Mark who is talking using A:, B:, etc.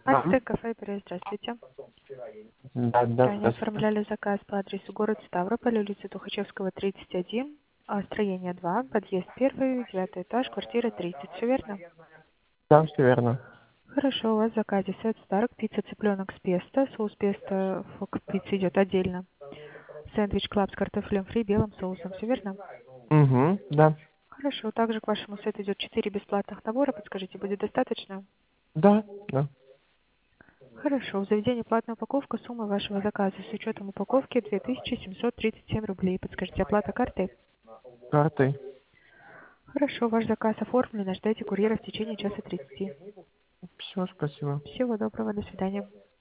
A: Да,
B: Ацтек кафе, здравствуйте.
A: да, да,
B: Ранее
A: здравствуйте.
B: оформляли заказ по адресу город Ставрополь, улица Тухачевского, 31, строение 2, подъезд 1, 9 этаж, квартира 30. Все верно?
A: Да, все верно.
B: Хорошо, у вас в заказе сет старк, пицца цыпленок с песто, соус песто к пицце идет отдельно. Сэндвич клаб с картофелем фри белым соусом. Все верно?
A: Угу, да.
B: Хорошо, также к вашему сету идет 4 бесплатных набора. Подскажите, будет достаточно?
A: Да, да.
B: Хорошо, в заведении платная упаковка, сумма вашего заказа с учетом упаковки 2737 рублей. Подскажите, оплата картой?
A: Картой.
B: Хорошо, ваш заказ оформлен, ожидайте курьера в течение часа 30.
A: Все, спасибо.
B: Всего доброго, до свидания.